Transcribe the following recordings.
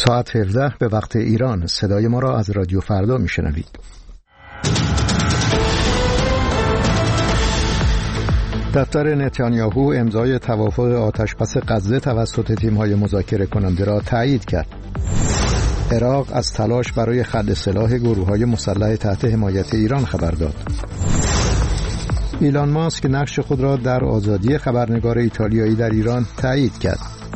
ساعت 17 به وقت ایران. صدای ما را از رادیو فردا میشنوید. دفتر نتانیاهو امضای توافق آتشبس غزه توسط تیم‌های مذاکره کننده را تایید کرد. عراق از تلاش برای خلع سلاح گروه‌های مسلح تحت حمایت ایران خبر داد. ایلان ماسک نقش خود را در آزادی خبرنگار ایتالیایی در ایران تایید کرد.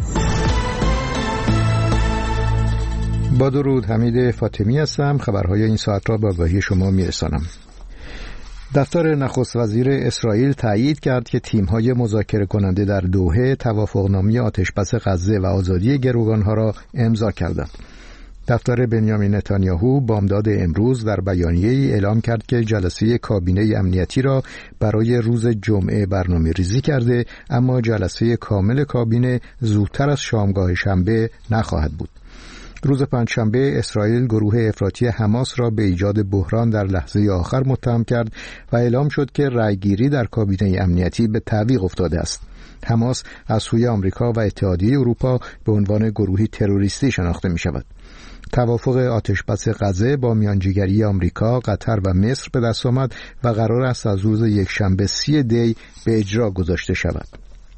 با درود، حمید فاطمی هستم. خبرهای این ساعت را به آگاهی شما میرسانم. دفتر نخست وزیر اسرائیل تایید کرد که تیم‌های مذاکره کننده در دوحه توافقنامه آتشبس غزه و آزادی گروگانها را امضا کردند. دفتر بنیامین نتانیاهو بامداد امروز در بیانیه‌ای اعلام کرد که جلسه کابینه امنیتی را برای روز جمعه برنامه‌ریزی کرده، اما جلسه کامل کابینه زودتر از شامگاه شنبه نخواهد بود. روز پنجشنبه اسرائیل گروه افراطی حماس را به ایجاد بحران در لحظه آخر متهم کرد و اعلام شد که رأیگیری در کابینه امنیتی به تعویق افتاده است. حماس از سوی آمریکا و اتحادیه اروپا به عنوان گروهی تروریستی شناخته می شود. توافق آتشبس غزه با میانجیگری آمریکا، قطر و مصر به دست آمد و قرار است از روز یکشنبه 30 دی به اجرا گذاشته شود.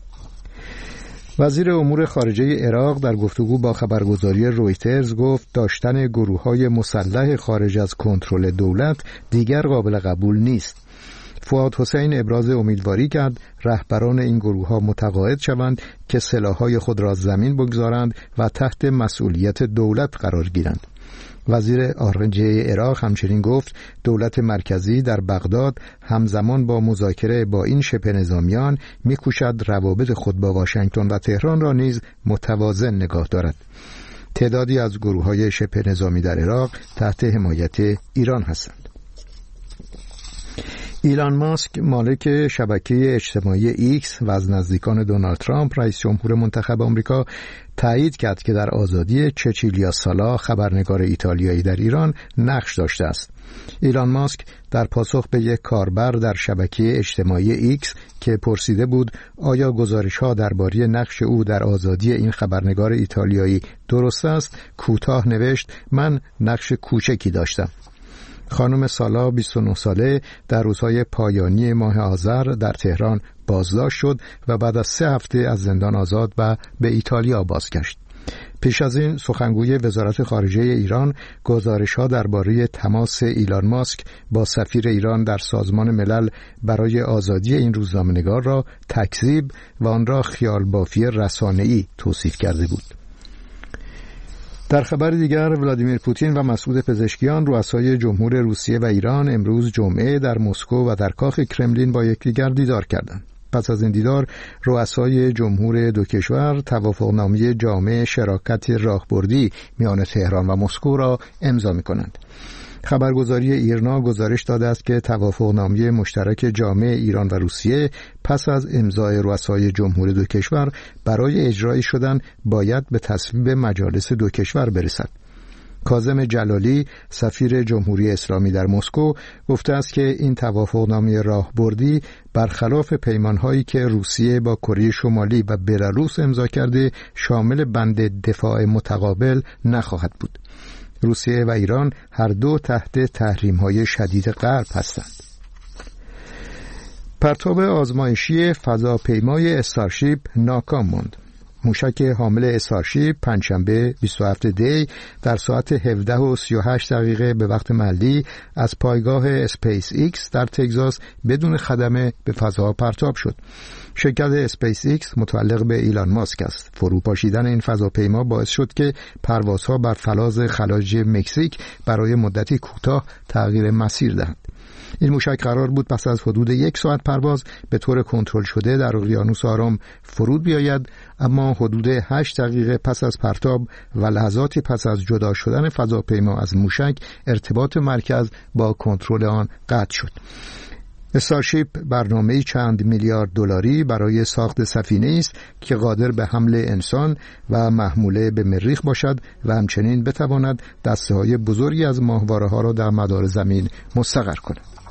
وزیر امور خارجه عراق در گفتگو با خبرگزاری رویترز گفت داشتن گروه‌های مسلح خارج از کنترل دولت دیگر قابل قبول نیست. فؤاد حسین ابراز امیدواری کرد رهبران این گروه‌ها متقاعد شوند که سلاح‌های خود را زمین بگذارند و تحت مسئولیت دولت قرار گیرند. وزیر خارجه عراق همچنین گفت دولت مرکزی در بغداد همزمان با مذاکره با این شبه نظامیان می‌کوشد روابط خود با واشنگتن و تهران را نیز متوازن نگاه دارد. تعدادی از گروه‌های شبه نظامی در عراق تحت حمایت ایران هستند. ایلان ماسک مالک شبکه اجتماعی ایکس و از نزدیکان دونالد ترامپ رئیس جمهور منتخب آمریکا تایید کرد که در آزادی چچیلیا سالا خبرنگار ایتالیایی در ایران نقش داشته است. ایلان ماسک در پاسخ به یک کاربر در شبکه اجتماعی ایکس که پرسیده بود آیا گزارش‌ها درباره نقش او در آزادی این خبرنگار ایتالیایی درست است، کوتاه نوشت من نقش کوچکی داشتم. خانم سالا 29 ساله در روزهای پایانی ماه آذر در تهران بازداشت شد و بعد از 3 هفته از زندان آزاد و به ایتالیا بازگشت. پیش از این سخنگوی وزارت خارجه ایران گزارش‌ها درباره تماس ایلان ماسک با سفیر ایران در سازمان ملل برای آزادی این روزنامه‌نگار را تکذیب و آن را خیال بافی رسانه‌ای توصیف کرده بود. در خبر دیگر ولادیمیر پوتین و مسعود پزشکیان رؤسای جمهور روسیه و ایران امروز جمعه در مسکو و در کاخ کرملین با یکدیگر دیدار کردند. پس از این دیدار رؤسای جمهور دو کشور توافقنامه جامع شراکت راهبردی میان تهران و مسکو را امضا می‌کنند. خبرگزاری ایرنا گزارش داده است که توافقنامه مشترک جامع ایران و روسیه پس از امضای رؤسای جمهور دو کشور برای اجرای شدن باید به تصویب مجالس دو کشور برسد. کاظم جلالی سفیر جمهوری اسلامی در مسکو گفته است که این توافقنامه راهبردی برخلاف پیمان‌هایی که روسیه با کره شمالی و بلاروس امضا کرده شامل بند دفاع متقابل نخواهد بود. روسیه و ایران هر دو تحت تحریم‌های شدید غرب هستند. پرتاب آزمایشی فضاپیمای استارشیپ ناکام ماند. موشک حامل استارشیپ پنجشنبه 27 دی در ساعت 17:38 به وقت محلی از پایگاه اسپیس ایکس در تگزاس بدون خدمه به فضا پرتاب شد. شرکت اسپیس ایکس متعلق به ایلان ماسک است. فروپاشیدن این فضاپیما باعث شد که پروازها بر فراز خلیج مکزیک برای مدتی کوتاه تغییر مسیر دهند. این موشک قرار بود پس از حدود 1 ساعت پرواز به طور کنترل شده در اقیانوس آرام فرود بیاید، اما حدود 8 دقیقه پس از پرتاب و لحظاتی پس از جدا شدن فضاپیما از موشک ارتباط مرکز با کنترل آن قطع شد. استارشیپ برنامه‌ای چند میلیارد دلاری برای ساخت سفینه‌ای است که قادر به حمل انسان و محموله به مریخ باشد و همچنین بتواند دسته‌های بزرگی از ماهواره‌ها را در مدار زمین مستقر کند.